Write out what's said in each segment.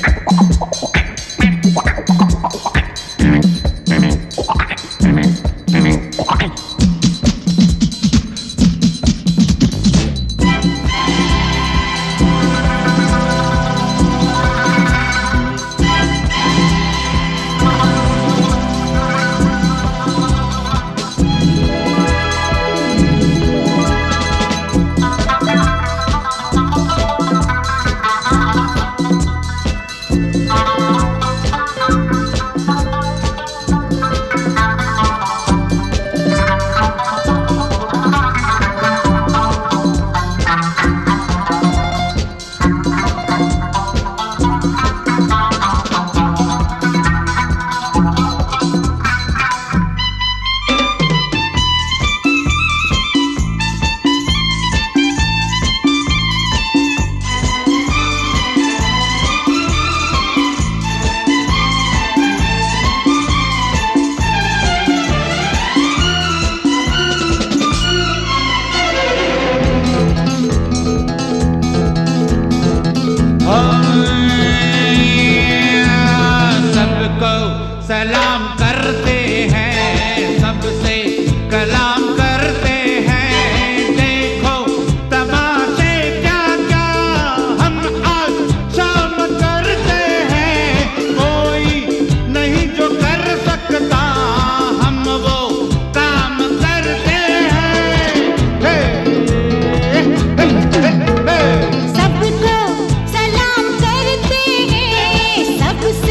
सलाम करते हैं, सबसे कलाम करते हैं। देखो तमाशे क्या क्या हम आज शाम करते हैं। कोई नहीं जो कर सकता, हम वो काम करते हैं। हे, हे, हे, हे, हे। सबको सलाम करते हैं, सबसे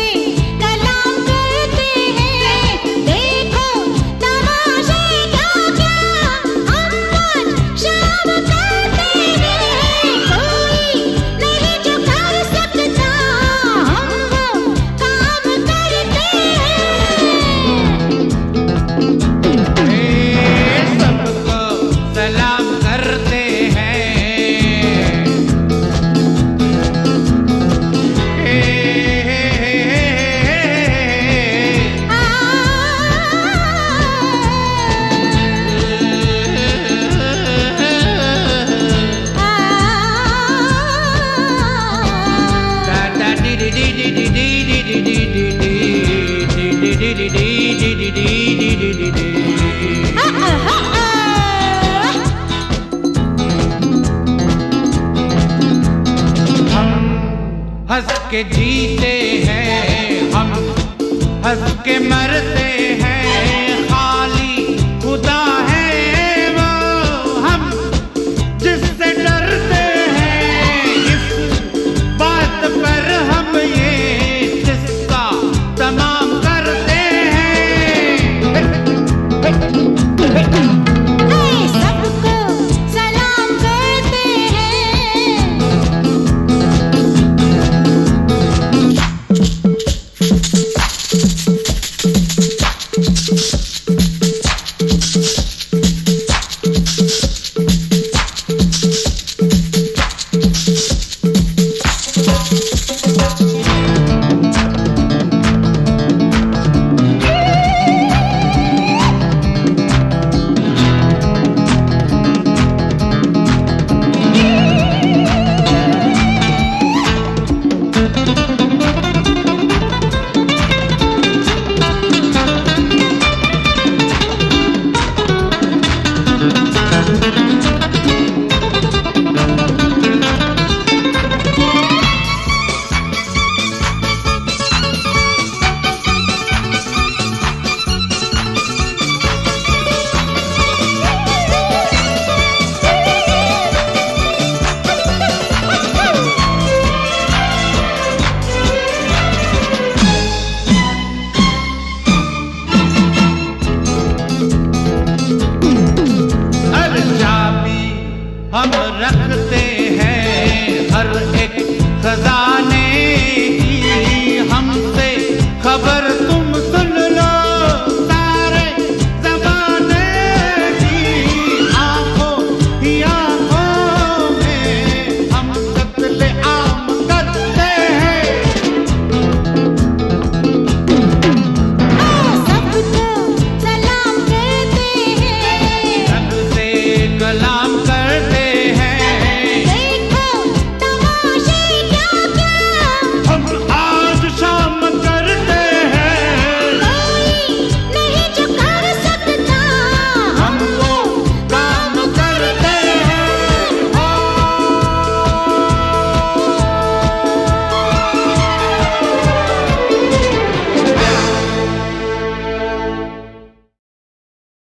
हंस के जीते हैं, हम हंस के मरते हैं। खाली खुदा है वो हम जिससे डरते हैं। इस बात पर हम ये किस्सा तमाम करते हैं। सबको सलाम करते हैं। हम रखते हैं हर